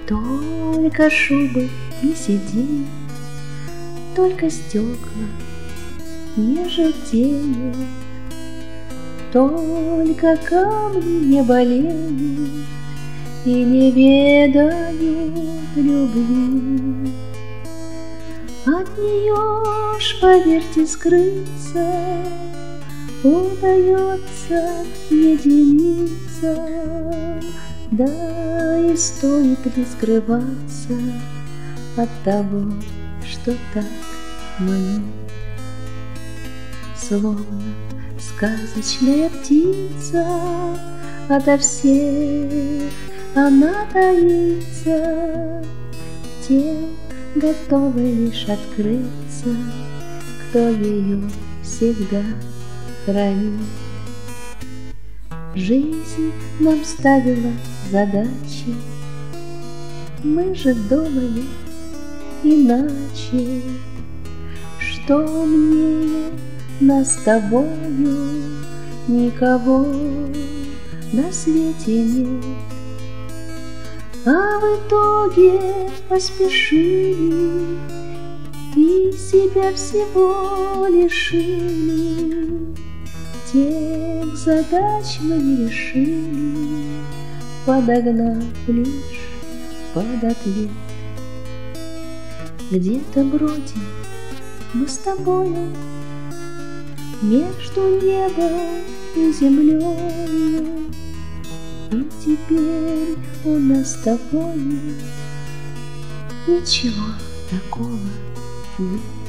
Только шубы не сидеют, только стекла не желтеют, только камни не болеют и не ведают любви. От нее ж, поверьте, скрыться удается единица, да и стоит ли скрываться от того, что так манит. Словно сказочная птица, ото всех она таится, тем готовы лишь открыться, кто ее всегда хранит. Жизнь нам ставила задачи, мы же думали иначе. Что умнее нас с тобою, никого на свете нет. А в итоге поспешили и себя всего лишили. Тех задач мы не решили, подогнав лишь под ответ. Где-то бродим мы с тобою между небом и землей, и теперь у нас с тобой ничего такого нет.